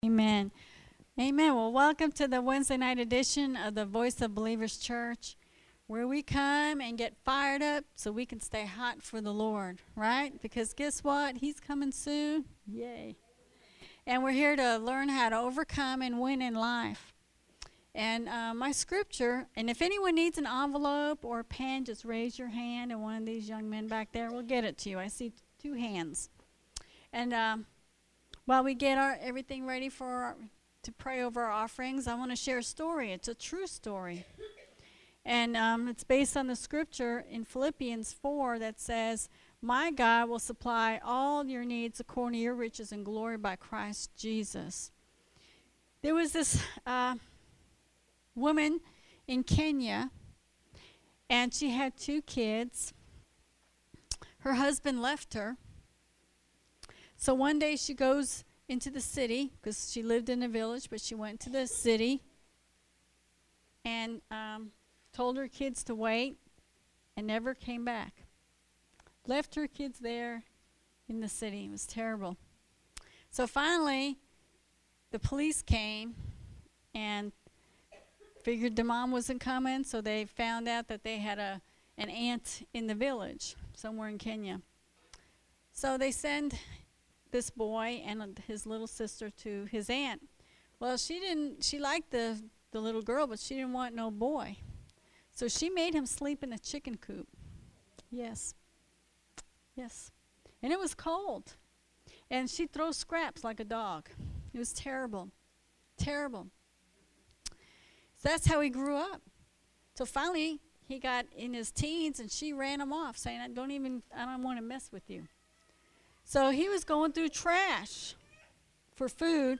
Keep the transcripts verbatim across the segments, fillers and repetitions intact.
Amen. Amen. Well, welcome to the Wednesday night edition of the Voice of Believers Church, where we come and get fired up so we can stay hot for the Lord, right? Because guess what? He's coming soon. Yay. And we're here to learn how to overcome and win in life. And uh, my scripture, and if anyone needs an envelope or a pen, just raise your hand, and one of these young men back there will get it to you. I see two hands. And um, while we get our everything ready for our, to pray over our offerings, I want to share a story. It's a true story. And um, it's based on the scripture in Philippians four that says, "My God will supply all your needs according to your riches and glory by Christ Jesus." There was this uh, woman in Kenya, and she had two kids. Her husband left her. So one day she goes into the city, because she lived in a village, but she went to the city and um, told her kids to wait and never came back. Left her kids there in the city. It was terrible. So finally, the police came and figured the mom wasn't coming, so they found out that they had a an aunt in the village somewhere in Kenya. So they send this boy and his little sister to his aunt. Well, she didn't, she liked the, the little girl, but she didn't want no boy. So she made him sleep in the chicken coop. Yes. Yes. And it was cold. And she'd throw scraps like a dog. It was terrible. Terrible. So that's how he grew up. So finally, he got in his teens, and she ran him off, saying, I don't even, I don't want to mess with you. So he was going through trash for food,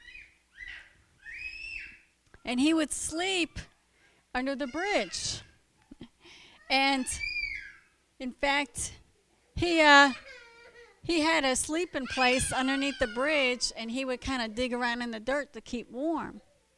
and he would sleep under the bridge. And in fact, he uh, he had a sleeping place underneath the bridge, and he would kind of dig around in the dirt to keep warm.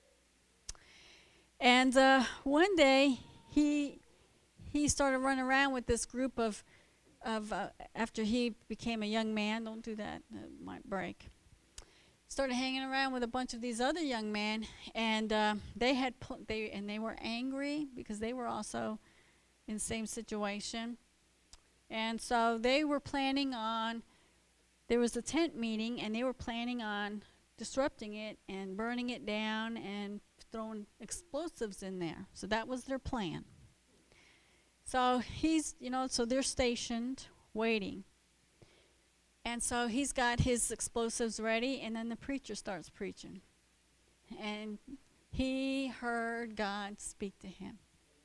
And uh, one day, he he started running around with this group of Of uh, after he became a young man. Don't do that, it might break. Started hanging around with a bunch of these other young men, and uh, they had pl- they and they were angry because they were also in the same situation, and so they were planning on. There was a tent meeting, and they were planning on disrupting it and burning it down and throwing explosives in there. So that was their plan. So he's, you know, so they're stationed, waiting. And so he's got his explosives ready, and then the preacher starts preaching. And he heard God speak to him.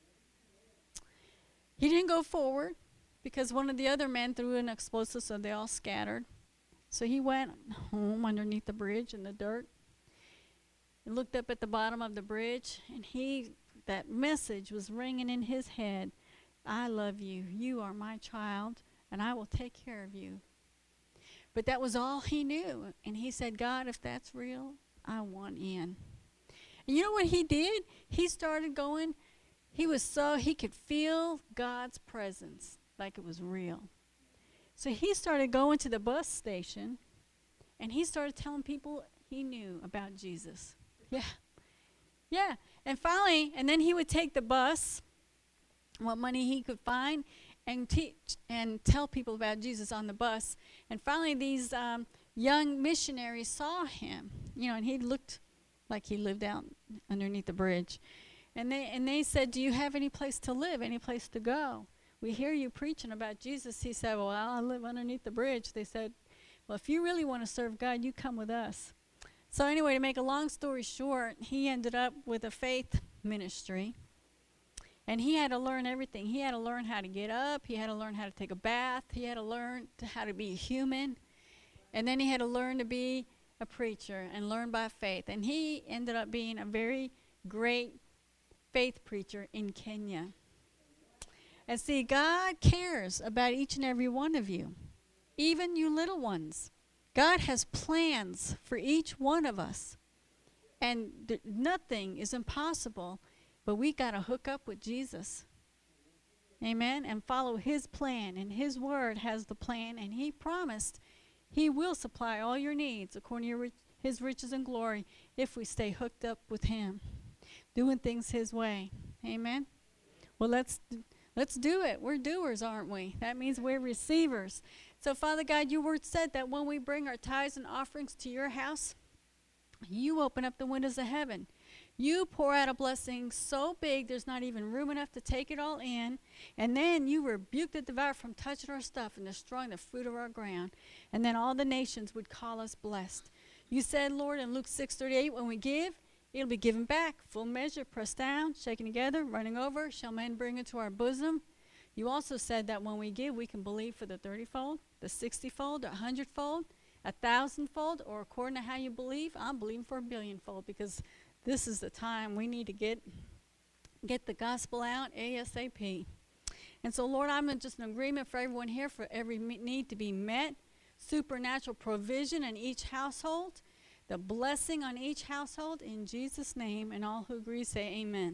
He didn't go forward because one of the other men threw an explosive, so they all scattered. So he went home underneath the bridge in the dirt and looked up at the bottom of the bridge, and he, that message was ringing in his head. I love you. You are my child, and I will take care of you. But that was all he knew. And he said, God, if that's real, I want in. And you know what he did? He started going. He was so, he could feel God's presence like it was real. So he started going to the bus station, and he started telling people he knew about Jesus. Yeah. Yeah. And finally, and then he would take the bus, what money he could find, and teach and tell people about Jesus on the bus. And finally, these um, young missionaries saw him, you know, and he looked like he lived out underneath the bridge. And they and they said, do you have any place to live, any place to go? We hear you preaching about Jesus. He said, well, I live underneath the bridge. They said, well, if you really want to serve God, you come with us. So anyway, to make a long story short, he ended up with a faith ministry. And he had to learn everything. He had to learn how to get up. He had to learn how to take a bath. He had to learn to how to be a human. And then he had to learn to be a preacher and learn by faith. And he ended up being a very great faith preacher in Kenya. And see, God cares about each and every one of you, even you little ones. God has plans for each one of us. And th- nothing is impossible. But we got to hook up with Jesus. Amen. And follow his plan. And his word has the plan. And he promised he will supply all your needs according to your, his riches and glory if we stay hooked up with him, doing things his way. Amen. Well, let's let's do it. We're doers, aren't we? That means we're receivers. So, Father God, your word said that when we bring our tithes and offerings to your house, you open up the windows of heaven. You pour out a blessing so big there's not even room enough to take it all in. And then you rebuke the devourer from touching our stuff and destroying the fruit of our ground. And then all the nations would call us blessed. You said, Lord, in Luke six thirty-eight, when we give, it'll be given back, full measure, pressed down, shaken together, running over, shall men bring into our bosom. You also said that when we give, we can believe for the thirty-fold, the sixty-fold, a hundred-fold, a thousand-fold, or according to how you believe. I'm believing for a billion-fold, because this is the time we need to get get the gospel out ASAP. And so, Lord, I'm just in agreement for everyone here, for every need to be met, supernatural provision in each household, the blessing on each household, in Jesus' name. And all who agree say amen.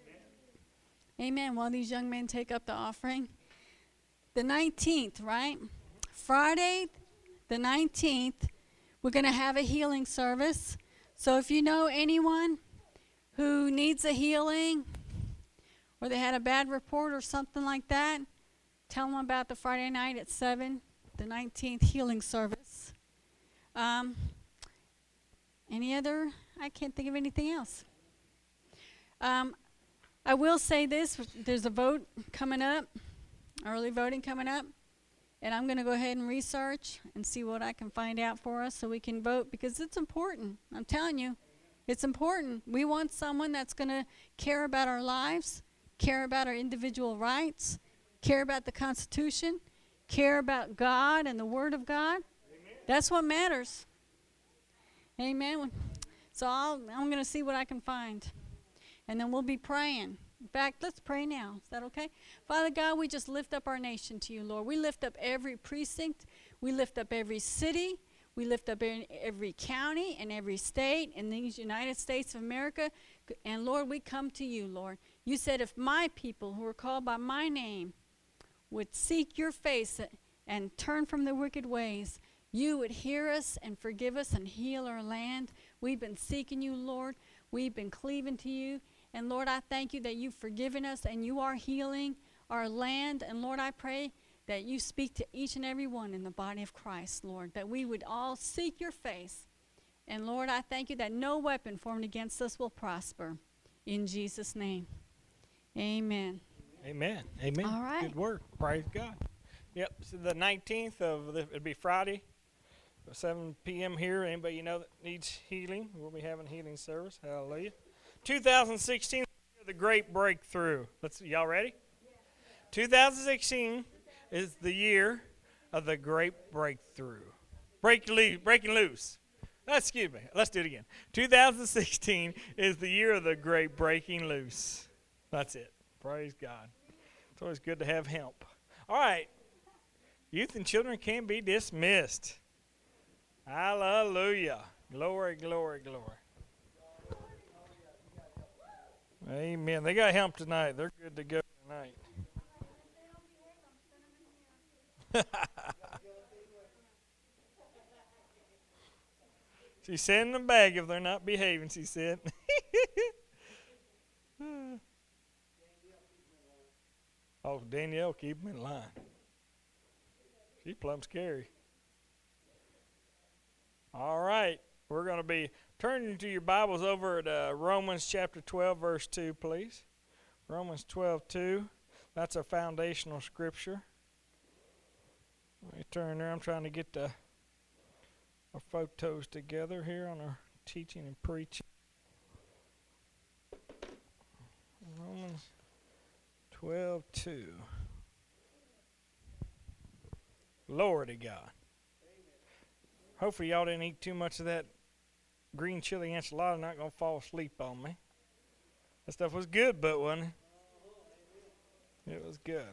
Amen. Amen. While these young men take up the offering. The nineteenth, right? Friday, the nineteenth, we're going to have a healing service. So if you know anyone who needs a healing, or they had a bad report or something like that, tell them about the Friday night at seven, the nineteenth healing service. Um, any other? I can't think of anything else. Um, I will say this, there's a vote coming up, early voting coming up. And I'm going to go ahead and research and see what I can find out for us so we can vote, because it's important. I'm telling you, it's important. We want someone that's going to care about our lives, care about our individual rights, care about the Constitution, care about God and the Word of God. Amen. That's what matters. Amen. So I'll, I'm going to see what I can find. And then we'll be praying. In fact, let's pray now. Is that okay? Father God, we just lift up our nation to you, Lord. We lift up every precinct. We lift up every city. We lift up every county and every state in these United States of America. And, Lord, we come to you, Lord. You said if my people who are called by my name would seek your face and turn from their wicked ways, you would hear us and forgive us and heal our land. We've been seeking you, Lord. We've been cleaving to you. And, Lord, I thank you that you've forgiven us and you are healing our land. And, Lord, I pray that you speak to each and every one in the body of Christ, Lord, that we would all seek your face. And, Lord, I thank you that no weapon formed against us will prosper. In Jesus' name, amen. Amen. Amen. All right. Good word. Praise God. Yep, so the nineteenth of, the, it'd be Friday, seven p.m. here. Anybody you know that needs healing, we'll be having a healing service. Hallelujah. two thousand sixteen, the great breakthrough. Let's, y'all ready? Yeah. two thousand sixteen is the year of the great breakthrough. Break loose, breaking loose. Excuse me. Let's do it again. two thousand sixteen is the year of the great breaking loose. That's it. Praise God. It's always good to have help. All right. Youth and children can be dismissed. Hallelujah. Glory, glory, glory. Amen. They got help tonight. They're good to go tonight. She's sending them back if they're not behaving, she said. Oh, Danielle, keep them in line. She's plumb scary. All right. We're going to be turning to your Bibles over at uh, Romans chapter twelve, verse two, please. Romans twelve, two. That's our foundational scripture. Let me turn there. I'm trying to get the, our photos together here on our teaching and preaching. Romans twelve, two. Glory to God. Hopefully y'all didn't eat too much of that green chili enchilada. Not going to fall asleep on me. That stuff was good, but wasn't it? It was good.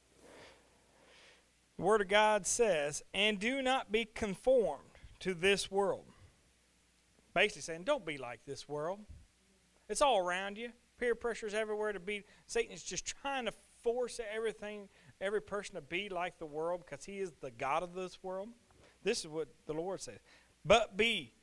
The Word of God says, and do not be conformed to this world. Basically saying, don't be like this world. It's all around you. Peer pressure is everywhere to be. Satan is just trying to force everything, every person to be like the world because he is the God of this world. This is what the Lord says. But be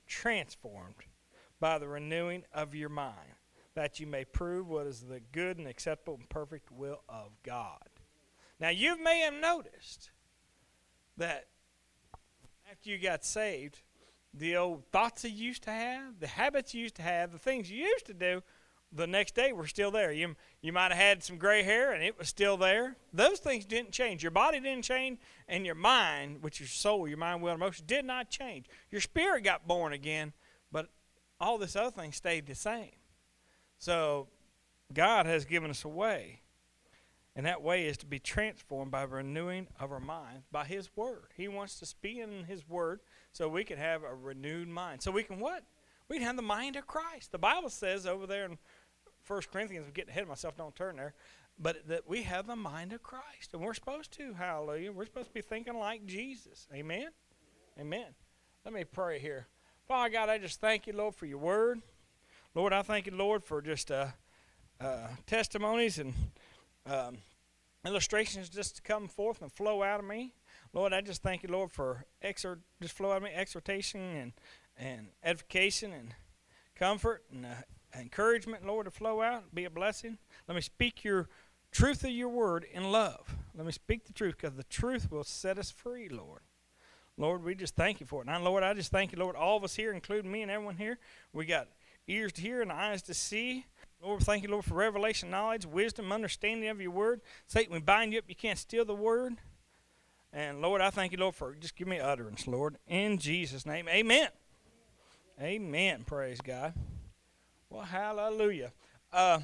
transformed by the renewing of your mind, that you may prove what is the good and acceptable and perfect will of God. Now, you may have noticed that after you got saved, the old thoughts you used to have, the habits you used to have, the things you used to do, the next day were still there. You, you might have had some gray hair, and it was still there. Those things didn't change. Your body didn't change, and your mind, which is your soul, your mind, will, and emotions, did not change. Your spirit got born again, but all this other thing stayed the same. So God has given us a way, and that way is to be transformed by renewing of our mind by His Word. He wants to speak in His Word so we can have a renewed mind. So we can what? We can have the mind of Christ. The Bible says over there in First Corinthians, I'm getting ahead of myself, don't turn there, but that we have the mind of Christ, and we're supposed to, hallelujah, we're supposed to be thinking like Jesus. Amen? Amen. Let me pray here. Father God, I just thank you, Lord, for your Word. Lord, I thank you, Lord, for just uh, uh, testimonies and um, illustrations just to come forth and flow out of me. Lord, I just thank you, Lord, for exhort, just flow out of me, exhortation and, and edification and comfort and uh, encouragement, Lord, to flow out, be a blessing. Let me speak your truth of your word in love. Let me speak the truth, because the truth will set us free, Lord. Lord, we just thank you for it. Now, Lord, I just thank you, Lord, all of us here, including me and everyone here. We got ears to hear and eyes to see. Lord, thank you, Lord, for revelation, knowledge, wisdom, understanding of your word. Satan, we bind you up. You can't steal the word. And, Lord, I thank you, Lord, for just give me utterance, Lord. In Jesus' name, amen. Amen. Praise God. Well, hallelujah. Uh,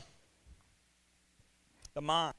the mind.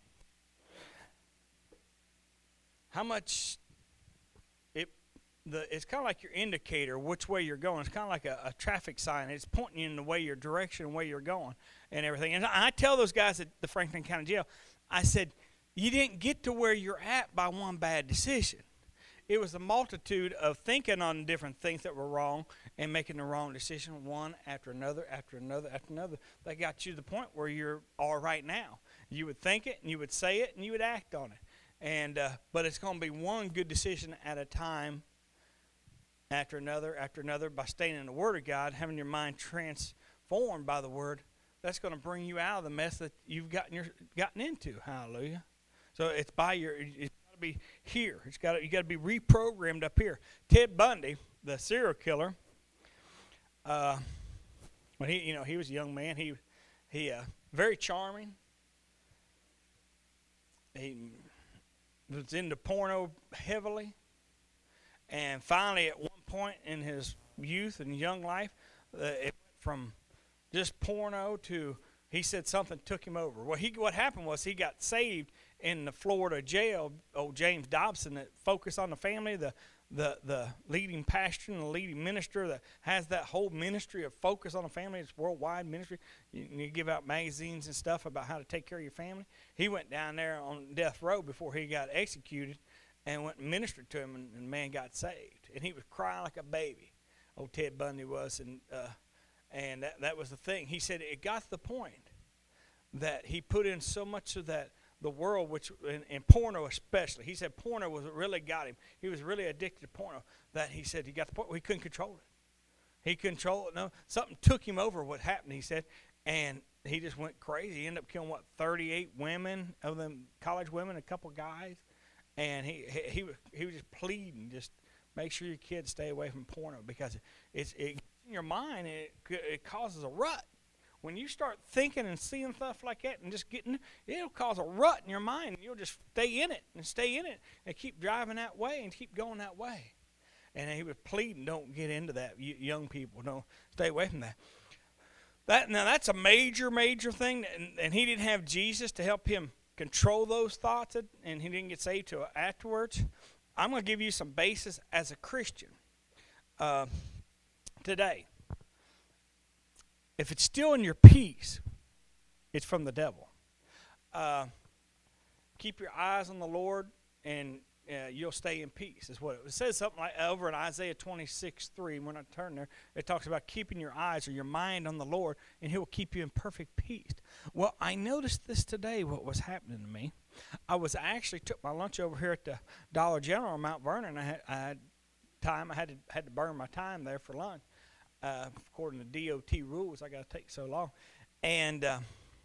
How much it the it's kind of like your indicator which way you're going. It's kind of like a, a traffic sign. It's pointing you in the way your direction and where you're going and everything. And I tell those guys at the Franklin County Jail, I said, you didn't get to where you're at by one bad decision. It was a multitude of thinking on different things that were wrong and making the wrong decision one after another, after another, after another. That got you to the point where you're all right now. You would think it, and you would say it, and you would act on it. And uh, but it's going to be one good decision at a time, after another, after another, by staying in the Word of God, having your mind transformed by the Word. That's going to bring you out of the mess that you've gotten your, gotten into. Hallelujah. So it's by your... It's be here. It's got to, you got to be reprogrammed up here. Ted Bundy, the serial killer, uh, when he, you know, he was a young man. He, he, uh, very charming. He was into porno heavily, and finally, at one point in his youth and young life, uh, it went from just porno to. He said something took him over. Well, he what happened was he got saved in the Florida jail. Old James Dobson, that Focus on the Family, the the the leading pastor and the leading minister that has that whole ministry of Focus on the Family. It's worldwide ministry. You, you give out magazines and stuff about how to take care of your family. He went down there on death row before he got executed, and went and ministered to him, and, and the man got saved. And he was crying like a baby. Old Ted Bundy was, and. Uh, And that, that was the thing. He said it got to the point that he put in so much of that, the world, which in, in porno especially. He said porno was what really got him. He was really addicted to porno. That he said he got to the point where he couldn't control it. He couldn't control it. No, something took him over. What happened? He said, and he just went crazy. He ended up killing what thirty-eight women, of them college women, a couple guys, and he he he was, he was just pleading, just make sure your kids stay away from porno, because it's it. In your mind, it, it causes a rut. When you start thinking and seeing stuff like that and just getting, it'll cause a rut in your mind, and you'll just stay in it and stay in it and keep driving that way and keep going that way. And he was pleading, don't get into that. You, young people, don't stay away from that. That now that's a major, major thing, and, and he didn't have Jesus to help him control those thoughts, and he didn't get saved till afterwards. I'm going to give you some basis as a Christian. Uh, Today, if it's still in your peace, it's from the devil. Uh, keep your eyes on the Lord, and uh, you'll stay in peace. Is what it, it says. Something like over in Isaiah twenty-six three. When I turn there, it talks about keeping your eyes or your mind on the Lord, and He will keep you in perfect peace. Well, I noticed this today. What was happening to me? I was actually took my lunch over here at the Dollar General in Mount Vernon. I had, I had time. I had to had to burn my time there for lunch. uh, according to D O T rules. I got to take so long, and uh,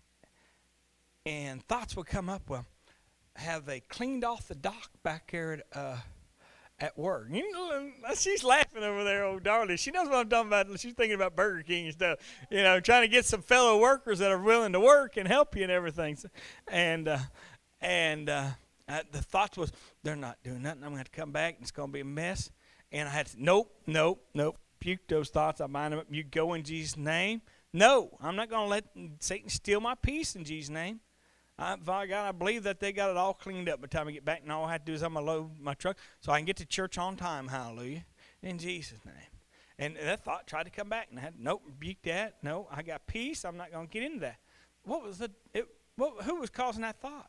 and thoughts would come up. Well, have they cleaned off the dock back there at, uh, at work? You know, she's laughing over there, old darling. She knows what I'm talking about. She's thinking about Burger King and stuff. You know, trying to get some fellow workers that are willing to work and help you and everything. And uh, and uh, I, the thoughts was, they're not doing nothing. I'm going to have to come back, and it's going to be a mess. And I had to, nope, nope, nope. Puke those thoughts. I mind them up. You go in Jesus' name. No, I'm not going to let Satan steal my peace in Jesus' name. I, Father God, I believe that they got it all cleaned up by the time I get back, and all I have to do is I'm going to load my truck so I can get to church on time. Hallelujah. In Jesus' name. And that thought tried to come back, and I had, nope, rebuke that. No, I got peace. I'm not going to get into that. What was the, it, what, who was causing that thought?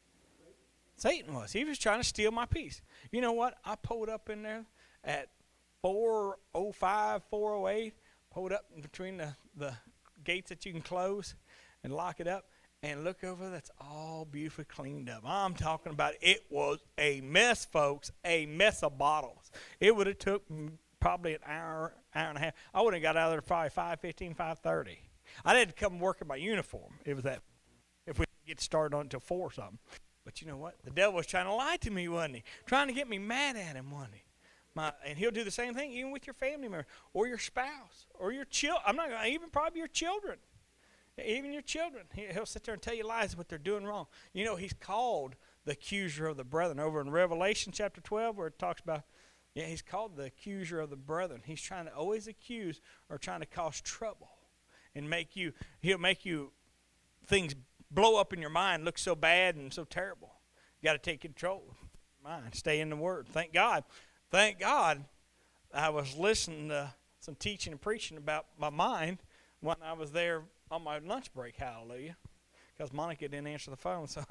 Satan was. He was trying to steal my peace. You know what? I pulled up in there at four oh five, four oh eight, pulled up in between the, the gates that you can close and lock it up. And look over, that's all beautifully cleaned up. I'm talking about it was a mess, folks, a mess of bottles. It would have took probably an hour, hour and a half. I would have got out of there probably five fifteen, five thirty. I had to come work in my uniform. It was that, if we didn't get started on until four or something. But you know what? The devil was trying to lie to me, wasn't he? Trying to get me mad at him, wasn't he? My, and he'll do the same thing even with your family member or your spouse or your children. I'm not going to, even probably your children. Even your children. He'll sit there and tell you lies what they're doing wrong. You know, he's called the accuser of the brethren. Over in Revelation chapter twelve where it talks about, yeah, he's called the accuser of the brethren. He's trying to always accuse or trying to cause trouble and make you, he'll make you, things blow up in your mind, look so bad and so terrible. You got to take control of your mind. Stay in the Word. Thank God. Thank God I was listening to some teaching and preaching about my mind when I was there on my lunch break, hallelujah, because Monica didn't answer the phone, so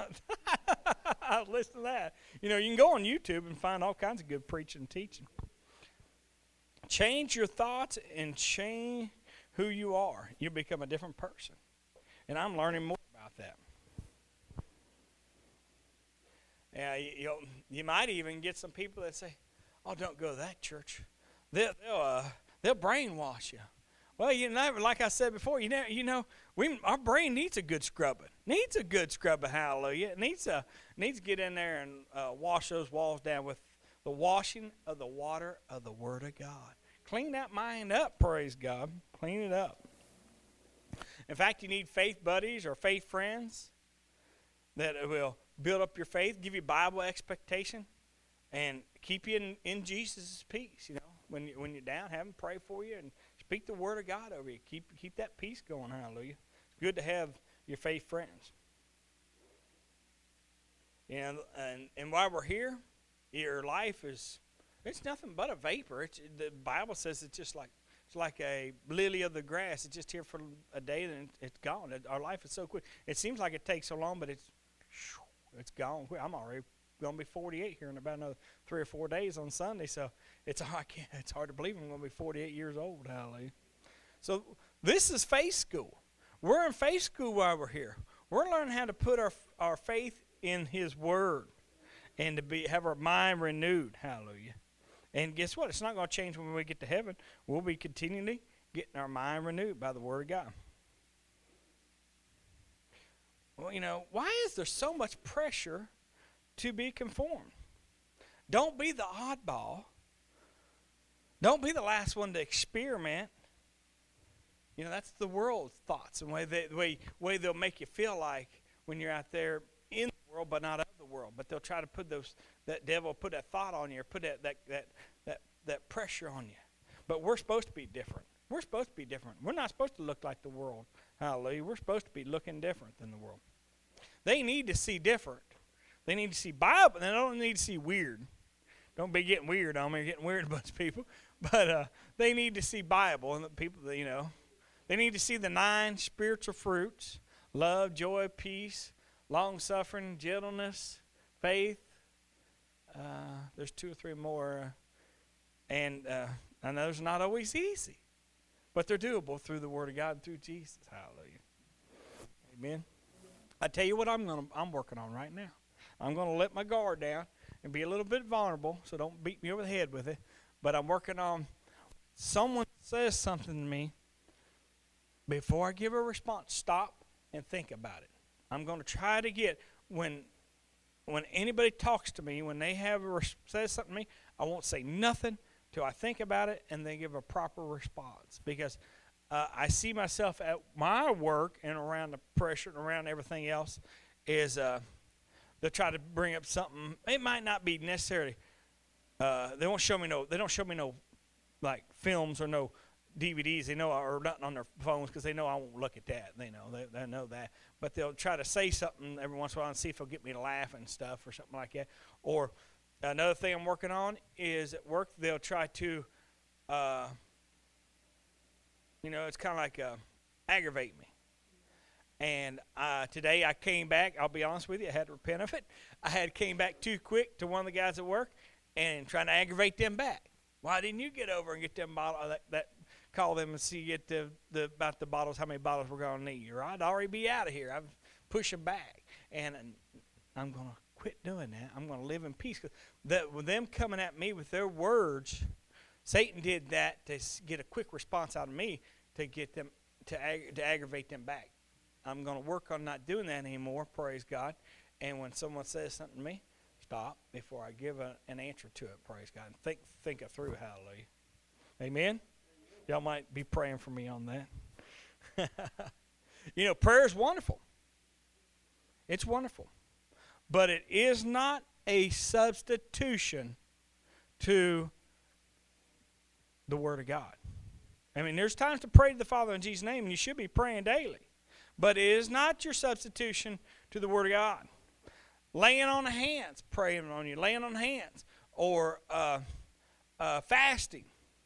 I was listening to that. You know, you can go on YouTube and find all kinds of good preaching and teaching. Change your thoughts and change who you are. You'll become a different person, and I'm learning more about that. Yeah, you, you'll, you might even get some people that say, "Oh, don't go to that church. They'll they'll, uh, they'll brainwash you." Well, you know, like I said before, you know, you know, we our brain needs a good scrubbing. Needs a good scrubbing, hallelujah. It needs a needs to get in there and uh, wash those walls down with the washing of the water of the Word of God. Clean that mind up, praise God. Clean it up. In fact, you need faith buddies or faith friends that will build up your faith, give you Bible expectation, and keep you in, in Jesus' peace. You know, when you, when you're down, have them pray for you and speak the Word of God over you. Keep keep that peace going, hallelujah. It's good to have your faith friends. And and, and while we're here, your life is, it's nothing but a vapor. It's, the Bible says it's just like, it's like a lily of the grass. It's just here for a day, and it's gone. Our life is so quick. It seems like it takes so long, but it's, it's gone. I'm already going to be forty-eight here in about another three or four days on Sunday, so it's I can't, it's hard to believe I'm going to be forty-eight years old. Hallelujah. So this is faith school. We're in faith school while we're here. We're learning how to put our our faith in His Word and to be have our mind renewed. Hallelujah. And guess what? It's not going to change when we get to heaven. We'll be continually getting our mind renewed by the Word of God. Well, you know, why is there so much pressure to be conformed? Don't be the oddball. Don't be the last one to experiment. You know, that's the world's thoughts and way they, the way, way they'll make you feel like when you're out there in the world but not of the world. But they'll try to put those, that devil put that thought on you or put that, that, that, that, that pressure on you. But we're supposed to be different. We're supposed to be different. We're not supposed to look like the world. Hallelujah. We're supposed to be looking different than the world. They need to see different. They need to see Bible. They don't need to see weird. Don't be getting weird on me. You're getting weird a bunch of people. But uh, they need to see Bible. And the people, that, you know, they need to see the nine spiritual fruits: love, joy, peace, long-suffering, gentleness, faith. Uh, there's two or three more. Uh, and uh, I know it's not always easy. But they're doable through the Word of God and through Jesus. Hallelujah. Amen. I tell you what I'm gonna I'm working on right now. I'm gonna let my guard down and be a little bit vulnerable, so don't beat me over the head with it. But I'm working on someone says something to me, before I give a response, stop and think about it. I'm going to try to get, when when anybody talks to me, when they have a res- says something to me, I won't say nothing till I think about it and then give a proper response. Because uh, I see myself at my work and around the pressure and around everything else is uh, they'll try to bring up something. It might not be necessarily. Uh, they won't show me no. They don't show me no like films or no D V Ds. They know, or nothing on their phones, because they know I won't look at that. They know they, they know that. But they'll try to say something every once in a while and see if they'll get me to laugh and stuff or something like that. Or another thing I'm working on is at work they'll try to, uh, you know, it's kind of like uh, aggravate me. And uh, today I came back. I'll be honest with you, I had to repent of it. I had came back too quick to one of the guys at work and trying to aggravate them back. Why didn't you get over and get them bottle that, that call them and see get the, the about the bottles, how many bottles we're gonna need? Or I'd already be out of here. I'm pushing back, and, and I'm gonna quit doing that. I'm gonna live in peace. That with them coming at me with their words, Satan did that to get a quick response out of me to get them to ag- to aggravate them back. I'm gonna work on not doing that anymore. Praise God. And when someone says something to me, stop before I give a, an answer to it. Praise God. And think think it through. Hallelujah. Amen. Y'all might be praying for me on that. You know, prayer is wonderful. It's wonderful. But it is not a substitution to the Word of God. I mean, there's times to pray to the Father in Jesus' name, and you should be praying daily. But it is not your substitution to the Word of God. Laying on the hands, praying on you, laying on hands, or uh, uh, fasting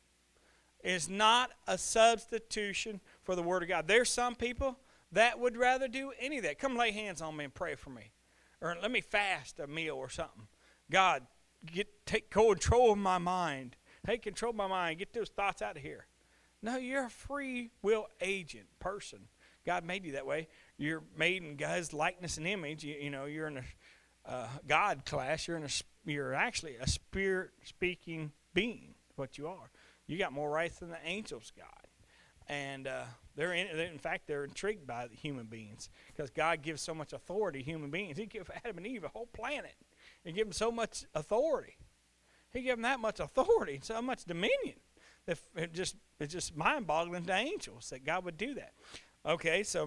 is not a substitution for the Word of God. There's some people that would rather do any of that. Come lay hands on me and pray for me. Or let me fast a meal or something. God, get take control of my mind. Take control of my mind. Get those thoughts out of here. No, you're a free will agent person. God made you that way. You're made in God's likeness and image. You, you know, you're in a uh, God class. You're in a. You're actually a spirit-speaking being. What you are. You got more rights than the angels got, and uh, they're in, in fact they're intrigued by the human beings because God gives so much authority to human beings. He gave Adam and Eve a whole planet. He gave them so much authority. He gave them that much authority, so much dominion. That it just it's just mind-boggling to angels that God would do that. Okay, so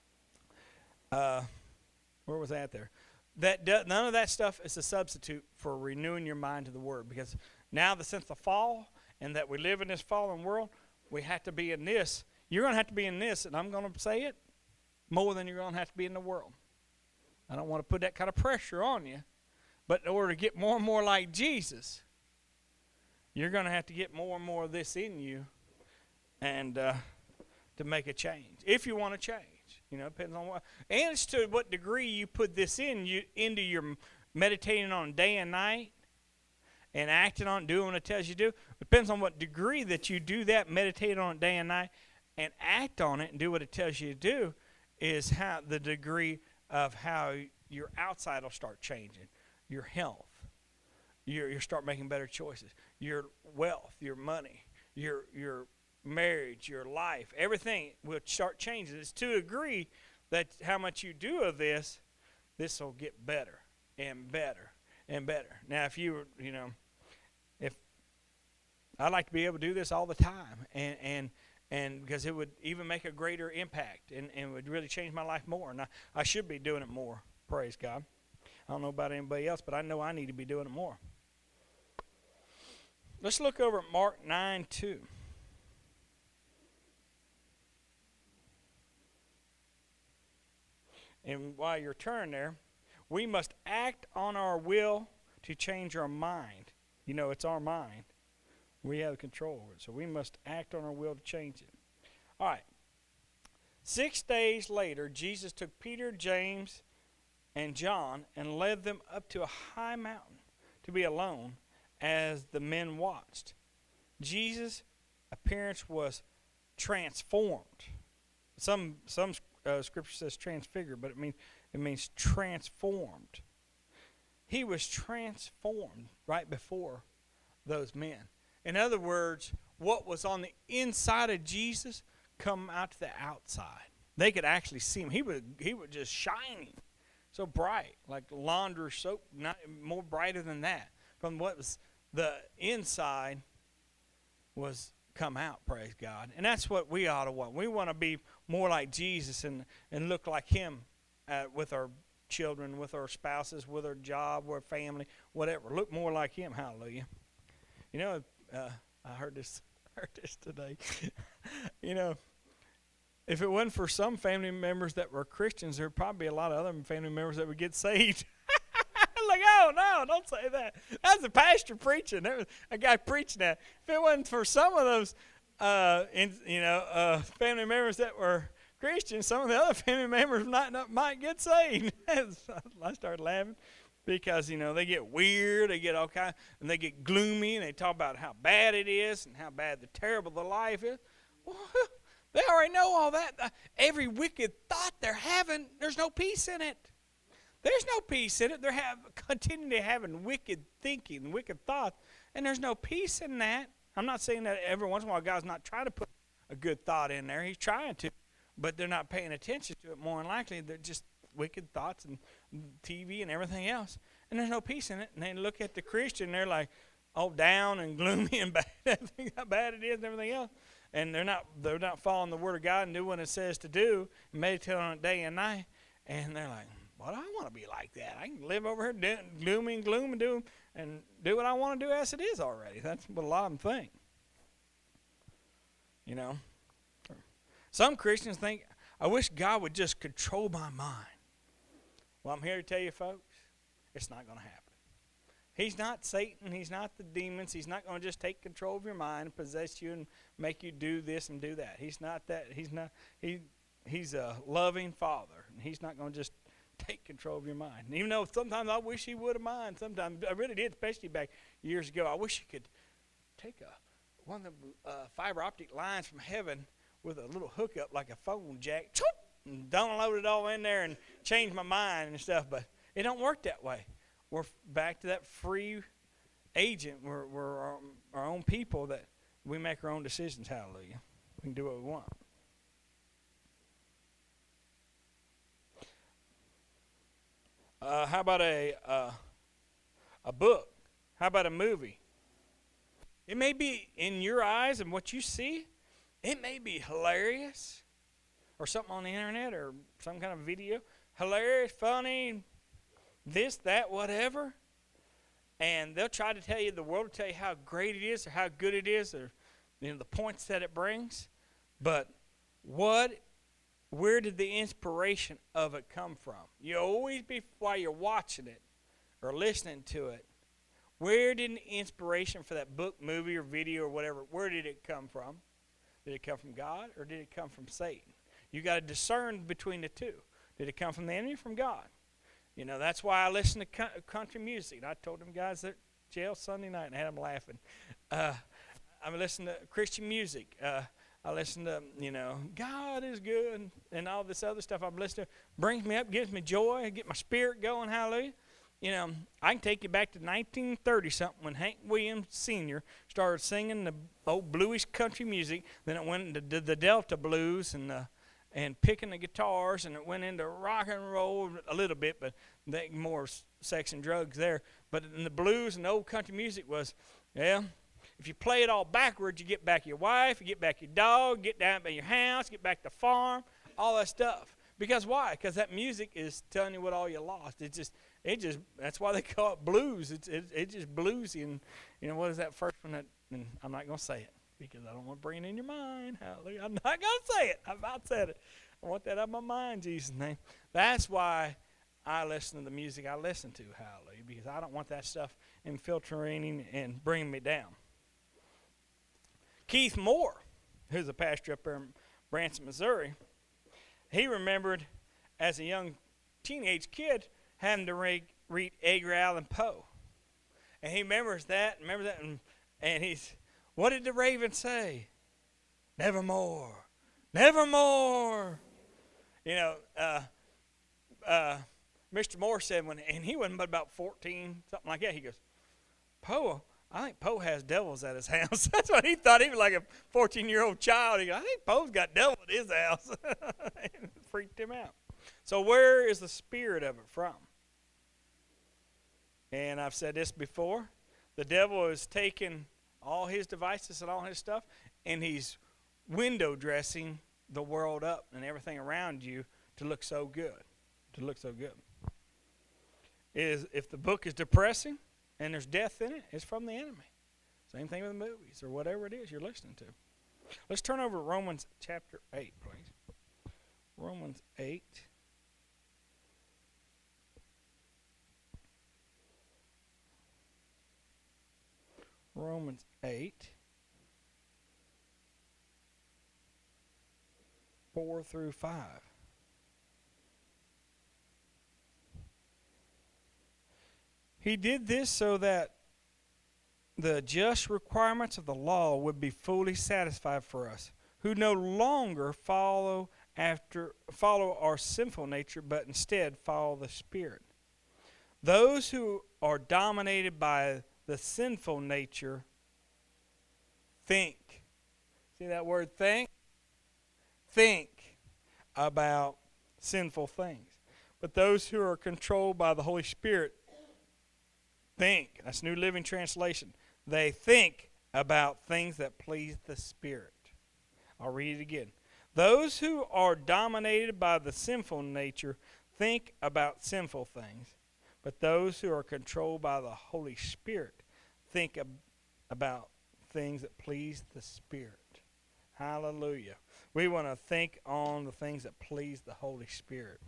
uh, where was I at there? That do, none of that stuff is a substitute for renewing your mind to the Word, because now that since the fall and that we live in this fallen world, we have to be in this. You're going to have to be in this, and I'm going to say it, more than you're going to have to be in the world. I don't want to put that kind of pressure on you, but in order to get more and more like Jesus, you're going to have to get more and more of this in you, and uh, to make a change, if you want to change. You know, it depends on what, and it's to what degree you put this in you into your meditating on day and night, and acting on doing what it tells you to do. Depends on what degree that you do that, meditate on it day and night, and act on it and do what it tells you to do, is how the degree of how your outside will start changing, your health, your you start making better choices, your wealth, your money, your your marriage, your life, everything will start changing. It's to a degree that how much you do of this, this will get better and better and better. Now, if you were, you know, if I'd like to be able to do this all the time, and and and because it would even make a greater impact, and, and would really change my life more, and I, I should be doing it more. Praise God. I don't know about anybody else, but I know I need to be doing it more. Let's look over at Mark nine two. And while you're turning there, we must act on our will to change our mind. You know, it's our mind. We have control over it. So we must act on our will to change it. All right. Six days later, Jesus took Peter, James, and John and led them up to a high mountain to be alone as the men watched. Jesus' appearance was transformed. Some some uh, scripture says transfigured, but it means it means transformed. He was transformed right before those men. In other words, what was on the inside of Jesus come out to the outside. They could actually see him. He was he was just shining, so bright, like laundry soap, not more brighter than that. From what was the inside was come out, praise God. And that's what we ought to want. We want to be more like Jesus and, and look like him uh, with our children, with our spouses, with our job, with our family, whatever. Look more like him, hallelujah. You know, uh, I heard this, heard this today. You know, if it wasn't for some family members that were Christians, there'd probably be a lot of other family members that would get saved. Like, oh, no, don't say that. That's a pastor preaching. There was a guy preaching that. If it wasn't for some of those, uh, in, you know, uh, family members that were Christians, some of the other family members might not might get saved. I started laughing because, you know, they get weird, they get all kind, and they get gloomy, and they talk about how bad it is and how bad the terrible the life is. Well, they already know all that. Uh, every wicked thought they're having, there's no peace in it. There's no peace in it. They're have, continually having wicked thinking, wicked thoughts, and there's no peace in that. I'm not saying that every once in a while God's not trying to put a good thought in there. He's trying to, but they're not paying attention to it. More than likely, they're just wicked thoughts and T V and everything else, and there's no peace in it. And they look at the Christian, they're like, oh, down and gloomy and bad, how bad it is and everything else. And they're not they're not following the Word of God and doing what it says to do, and meditate on it day and night. And they're like, well, I want to be like that. I can live over here doing gloomy and gloom and do and do what I want to do as it is already. That's what a lot of them think. You know, some Christians think, I wish God would just control my mind. Well, I'm here to tell you, folks, it's not going to happen. He's not Satan. He's not the demons. He's not going to just take control of your mind and possess you and make you do this and do that. He's not that. He's not. He. He's a loving Father, and he's not going to just take control of your mind. And even though sometimes I wish he would have mind. Sometimes I really did, especially back years ago. I wish he could take a one of the uh, fiber optic lines from heaven with a little hookup like a phone jack, choop, and download it all in there and change my mind and stuff. But it don't work that way. We're back to that free agent. We're, we're our, our own people that we make our own decisions. Hallelujah. We can do what we want. Uh, how about a uh, a book? How about a movie? It may be in your eyes and what you see, it may be hilarious, or something on the internet, or some kind of video, hilarious, funny, this, that, whatever, and they'll try to tell you, the world will tell you how great it is, or how good it is, or you know the points that it brings, but what? Where did the inspiration of it come from? You always be, while you're watching it or listening to it, where did the inspiration for that book, movie, or video, or whatever, where did it come from? Did it come from God, or did it come from Satan? You got to discern between the two. Did it come from the enemy or from God? You know, that's why I listen to country music. I told them guys at jail Sunday night and had them laughing. Uh, I'm listening to Christian music. Uh, I listen to, you know, God is good and all this other stuff I'm listening to. Brings me up, gives me joy, get my spirit going, hallelujah. You know, I can take you back to nineteen thirty-something when Hank Williams Senior started singing the old bluish country music. Then it went into the Delta blues and the, and picking the guitars, and it went into rock and roll a little bit, but they, more sex and drugs there. But in the blues and the old country music was, yeah, if you play it all backwards, you get back your wife, you get back your dog, get down by your house, get back the farm, all that stuff. Because why? Because that music is telling you what all you lost. It just, it just. That's why they call it blues. It's, it, it just bluesy. And you know what is that first one? That, and I'm not gonna say it because I don't want to bring it in your mind. Hallelujah. I'm not gonna say it. I've about said it. I want that out of my mind, in Jesus' name. That's why I listen to the music I listen to. Hallelujah. Because I don't want that stuff infiltrating and bringing me down. Keith Moore, who's a pastor up there in Branson, Missouri, he remembered as a young teenage kid having to read, read Edgar Allan Poe. And he remembers that, remembers that, and, and he's, what did the raven say? Nevermore, nevermore. You know, uh, uh, Mister Moore said when, and he wasn't but about fourteen, something like that, he goes, Poe, I think Poe has devils at his house. That's what he thought. He was like a fourteen-year-old child. He goes, I think Poe's got devil at his house. It freaked him out. So where is the spirit of it from? And I've said this before. The devil is taking all his devices and all his stuff, and he's window dressing the world up and everything around you to look so good. To look so good. Is if the book is depressing, and there's death in it, it's from the enemy. Same thing with the movies or whatever it is you're listening to. Let's turn over to Romans chapter eight, please. Romans eight. Romans eight. four through five. He did this so that the just requirements of the law would be fully satisfied for us, who no longer follow after follow our sinful nature, but instead follow the Spirit. Those who are dominated by the sinful nature think. See that word think? Think about sinful things. But those who are controlled by the Holy Spirit think. That's New Living Translation. They think about things that please the Spirit. I'll read it again. Those who are dominated by the sinful nature think about sinful things, but those who are controlled by the Holy Spirit think ab- about things that please the Spirit. Hallelujah. We want to think on the things that please the Holy Spirit.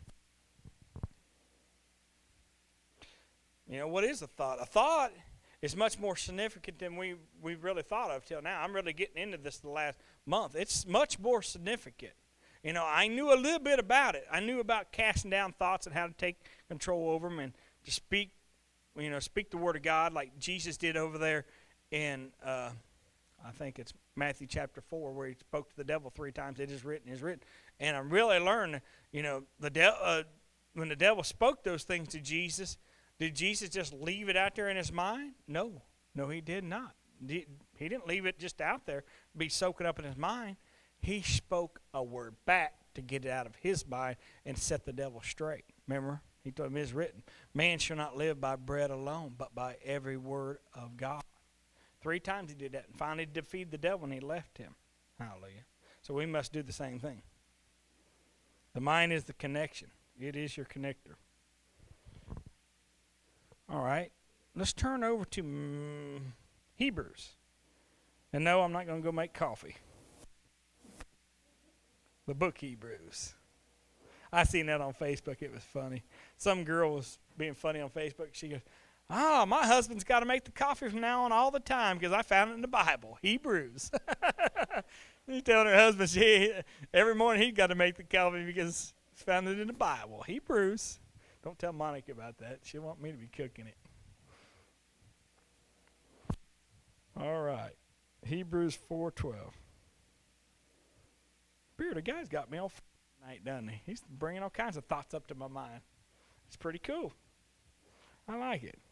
You know, what is a thought? A thought is much more significant than we, we've really thought of till now. I'm really getting into this the last month. It's much more significant. You know, I knew a little bit about it. I knew about casting down thoughts and how to take control over them and to speak, you know, speak the word of God like Jesus did over there in, uh, I think it's Matthew chapter four, where he spoke to the devil three times. It is written, it is written. And I really learned, you know, the de- uh, when the devil spoke those things to Jesus, did Jesus just leave it out there in his mind? No. No, he did not. He didn't leave it just out there, be soaking up in his mind. He spoke a word back to get it out of his mind and set the devil straight. Remember? He told him it is written, man shall not live by bread alone, but by every word of God. Three times he did that and finally defeated the devil and he left him. Hallelujah. So we must do the same thing. The mind is the connection. It is your connector. All right, let's turn over to mm, Hebrews. And no, I'm not going to go make coffee. The book Hebrews. I seen that on Facebook. It was funny. Some girl was being funny on Facebook. She goes, oh, my husband's got to make the coffee from now on all the time because I found it in the Bible, Hebrews. She's telling her husband she, every morning he's got to make the coffee because he's found it in the Bible, Hebrews. Don't tell Monica about that. She'll want me to be cooking it. All right. Hebrews four twelve. Spirit of God's got me all f- night, doesn't he? He's bringing all kinds of thoughts up to my mind. It's pretty cool. I like it.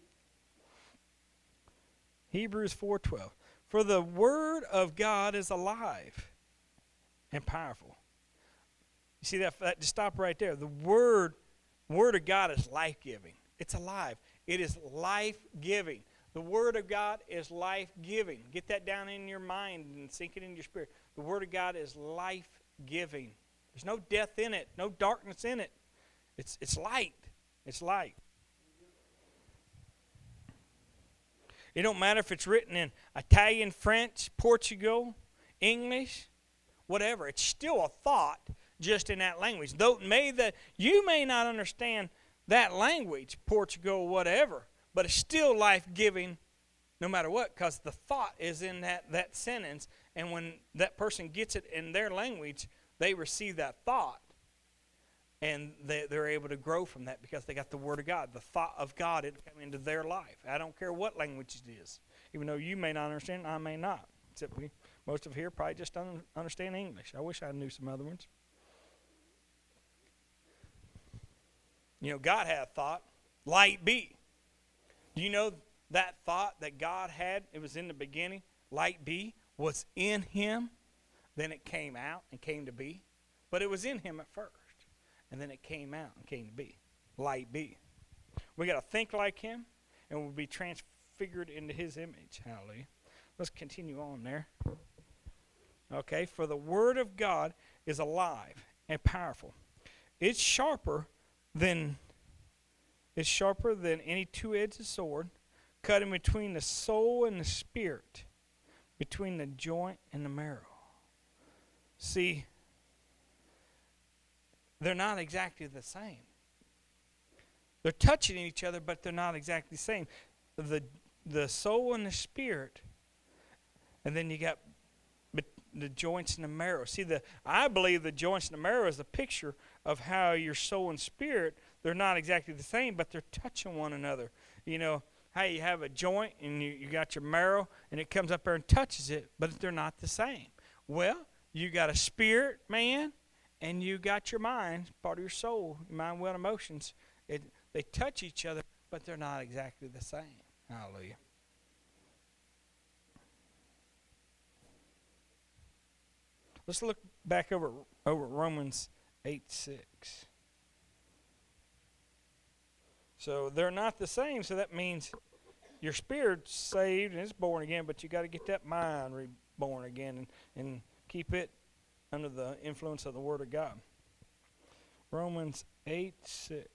Hebrews four twelve. For the word of God is alive and powerful. You see that? that just stop right there. The word Word of God is life-giving. It's alive. It is life-giving. The Word of God is life-giving. Get that down in your mind and sink it in your spirit. The Word of God is life-giving. There's no death in it, no darkness in it. It's, it's light. It's light. It don't matter if it's written in Italian, French, Portugal, English, whatever. It's still a thought just in that language. Though may the you may not understand that language, Portugal, whatever, but it's still life-giving no matter what, because the thought is in that, that sentence, and when that person gets it in their language, they receive that thought, and they, they're able to grow from that because they got the Word of God. The thought of God, it come into their life. I don't care what language it is. Even though you may not understand, I may not. Except we, most of here probably just don't understand English. I wish I knew some other ones. You know, God had a thought, light be. Do you know that thought that God had, it was in the beginning, light be, was in him. Then it came out and came to be. But it was in him at first. And then it came out and came to be. Light be. We got to think like him, and we'll be transfigured into his image. Hallelujah. Let's continue on there. Okay, for the word of God is alive and powerful. It's sharper than it's sharper than any two-edged sword, cutting between the soul and the spirit, between the joint and the marrow. See, they're not exactly the same. They're touching each other, but they're not exactly the same. The the soul and the spirit, and then you got the joints and the marrow. See, the I believe the joints and the marrow is a picture of how your soul and spirit, they're not exactly the same, but they're touching one another. You know, how you have a joint and you, you got your marrow, and it comes up there and touches it, but they're not the same. Well, you got a spirit, man, and you got your mind, part of your soul, your mind, will, and emotions. It, they touch each other, but they're not exactly the same. Hallelujah. Let's look back over over Romans eight six. So they're not the same, so that means your spirit's saved and it's born again, but you got to get that mind reborn again and, and keep it under the influence of the Word of God. Romans eight six.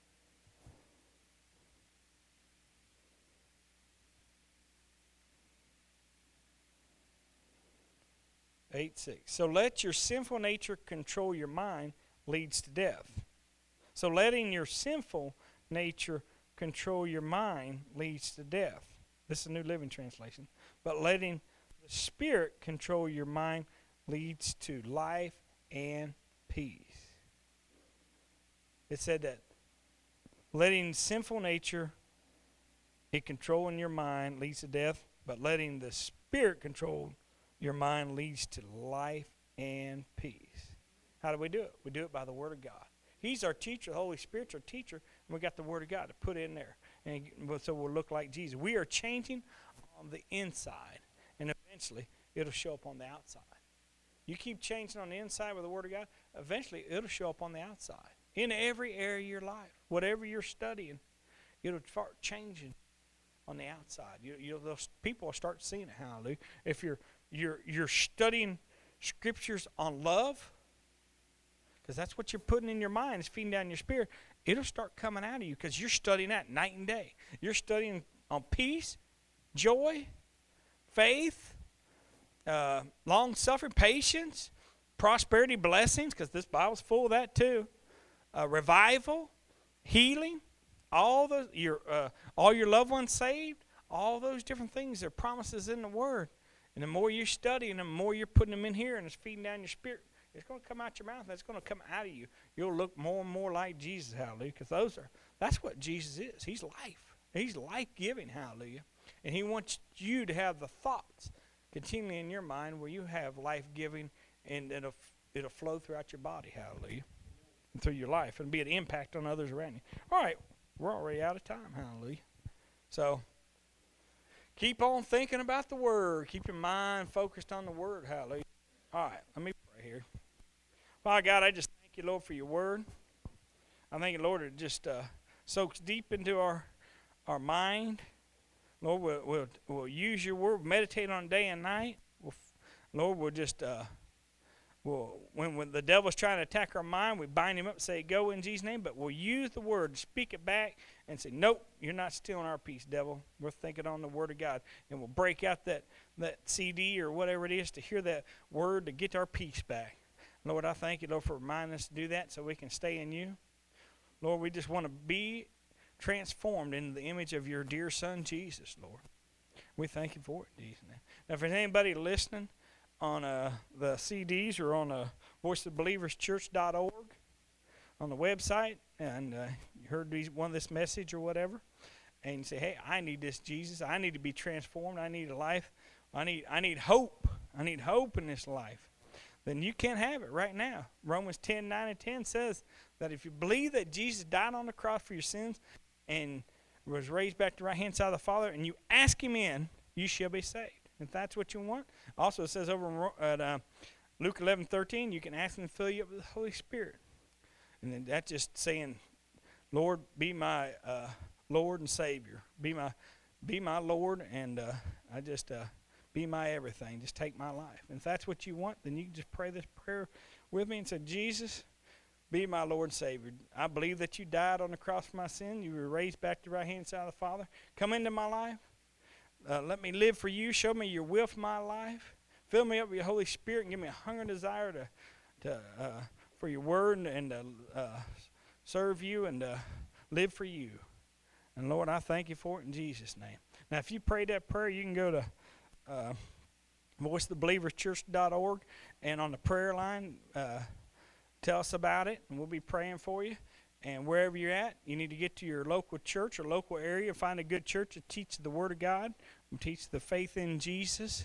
eight six. So let your sinful nature control your mind leads to death. So letting your sinful nature control your mind leads to death. This is a New Living Translation. But letting the Spirit control your mind leads to life and peace. It said that letting sinful nature, it controlling your mind leads to death, but letting the Spirit control your mind leads to life and peace. How do we do it? We do it by the Word of God. He's our teacher. The Holy Spirit's our teacher, and we got the Word of God to put in there, and so we'll look like Jesus. We are changing on the inside, and eventually it'll show up on the outside. You keep changing on the inside with the Word of God, eventually it'll show up on the outside. In every area of your life, whatever you're studying, it'll start changing on the outside. You, you, those people will start seeing it. Hallelujah. If you're You're, you're studying scriptures on love, because that's what you're putting in your mind, is feeding down your spirit, it'll start coming out of you because you're studying that night and day. You're studying on peace, joy, faith, uh, long-suffering, patience, prosperity, blessings, because this Bible's full of that too, uh, revival, healing, all those, your, uh, all your loved ones saved, all those different things are promises in the Word. And the more you study and the more you're putting them in here and it's feeding down your spirit, it's going to come out your mouth. That's going to come out of you. You'll look more and more like Jesus, hallelujah, because those are, that's what Jesus is. He's life. He's life-giving, hallelujah. And he wants you to have the thoughts continually in your mind where you have life-giving, and it'll, it'll flow throughout your body, hallelujah, and through your life and be an impact on others around you. All right, we're already out of time, hallelujah. So keep on thinking about the Word. Keep your mind focused on the Word. Hallelujah. All right, let me pray here. Father God, I just thank you, Lord, for your Word. I thank you, Lord, it just uh, soaks deep into our our mind. Lord, we'll, we'll, we'll use your Word, meditate on day and night. We'll, Lord, we'll just, uh, we'll, when, when the devil's trying to attack our mind, we bind him up and say, go in Jesus' name. But we'll use the Word, speak it back, and say, nope, you're not stealing our peace, devil. We're thinking on the Word of God. And we'll break out that, that C D or whatever it is to hear that Word to get our peace back. Lord, I thank you, Lord, for reminding us to do that so we can stay in you. Lord, we just want to be transformed into the image of your dear Son, Jesus, Lord. We thank you for it, Jesus. Now, if there's anybody listening on uh, the C Ds or on uh, voice of believers church dot org on the website, and uh, you heard these, one of this message or whatever, and you say, hey, I need this Jesus. I need to be transformed. I need a life. I need, I need hope. I need hope in this life. Then you can have it right now. Romans ten, nine, and ten says that if you believe that Jesus died on the cross for your sins and was raised back to the right hand side of the Father, and you ask him in, you shall be saved. If that's what you want. Also, it says over at uh, Luke eleven thirteen, you can ask him to fill you up with the Holy Spirit. And then that's just saying, Lord, be my uh, Lord and Savior. Be my be my Lord, and uh, I just uh, be my everything. Just take my life. And if that's what you want, then you can just pray this prayer with me and say, Jesus, be my Lord and Savior. I believe that you died on the cross for my sin. You were raised back to the right-hand side of the Father. Come into my life. Uh, let me live for you. Show me your will for my life. Fill me up with your Holy Spirit and give me a hunger and desire to, to uh, for your word and, and to uh, serve you and uh, live for you. And Lord, I thank you for it in Jesus' name. Now, if you prayed that prayer, you can go to uh, voice of the believers church dot org, and on the prayer line, uh, tell us about it, and we'll be praying for you. And wherever you're at, you need to get to your local church or local area, find a good church that teaches the Word of God, and teach the faith in Jesus,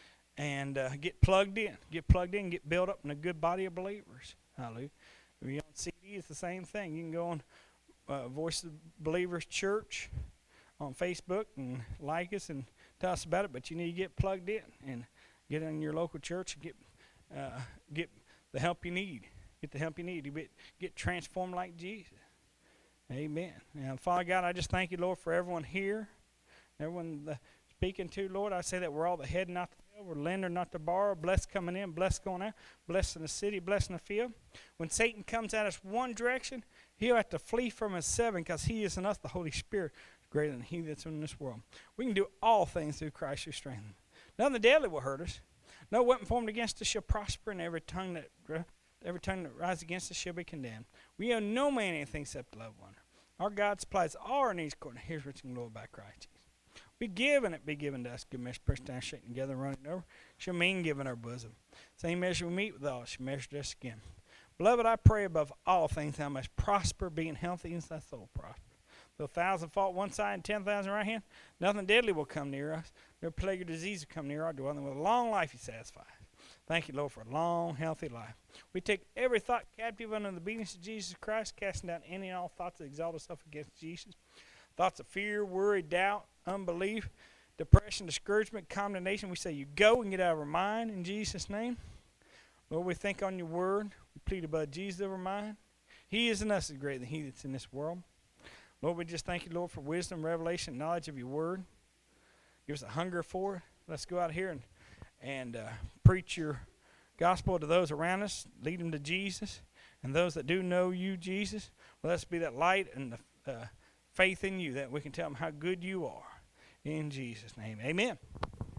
and uh, get plugged in. Get plugged in, get built up in a good body of believers. Hallelujah. If you're on C D, it's the same thing. You can go on uh, Voice of Believers Church on Facebook and like us and tell us about it, but you need to get plugged in and get in your local church and get, uh, get the help you need. Get the help you need to get, get transformed like Jesus. Amen. Now, Father God, I just thank you, Lord, for everyone here, everyone uh, speaking to, Lord. I say that we're all the head, not the tail. We're lender, not the borrower. Blessed coming in, blessed going out, blessed in the city, blessed in the field. When Satan comes at us one direction, he'll have to flee from us seven, because he is in us, the Holy Spirit, greater than he that's in this world. We can do all things through Christ who strengthens us. Nothing deadly will hurt us. No weapon formed against us shall prosper, and every tongue that... Uh, Every tongue that rises against us shall be condemned. We owe no man anything except love one. Our God supplies all our needs according to his rich and glory by Christ Jesus. Be given it, be given to us. Good measure, pressed down, shaken together, running over. Shall mean given our bosom. Same measure we meet with all, shall measure us again. Beloved, I pray above all things thou mayest prosper, being healthy as thy soul prosper. Though a thousand fall at one side and ten thousand right hand, nothing deadly will come near us. No plague or disease will come near our dwelling. With a long life he satisfies. Thank you, Lord, for a long, healthy life. We take every thought captive under the obedience of Jesus Christ, casting down any and all thoughts that exalt themselves against Jesus. Thoughts of fear, worry, doubt, unbelief, depression, discouragement, condemnation. We say you go and get out of our mind in Jesus' name. Lord, we think on your word. We plead about Jesus over our mind. He is in us is greater than he that's in this world. Lord, we just thank you, Lord, for wisdom, revelation, knowledge of your word. Give us a hunger for it. Let's go out here and and uh, preach your gospel to those around us. Lead them to Jesus. And those that do know you, Jesus, let us be that light and the uh, faith in you that we can tell them how good you are. In Jesus' name, amen.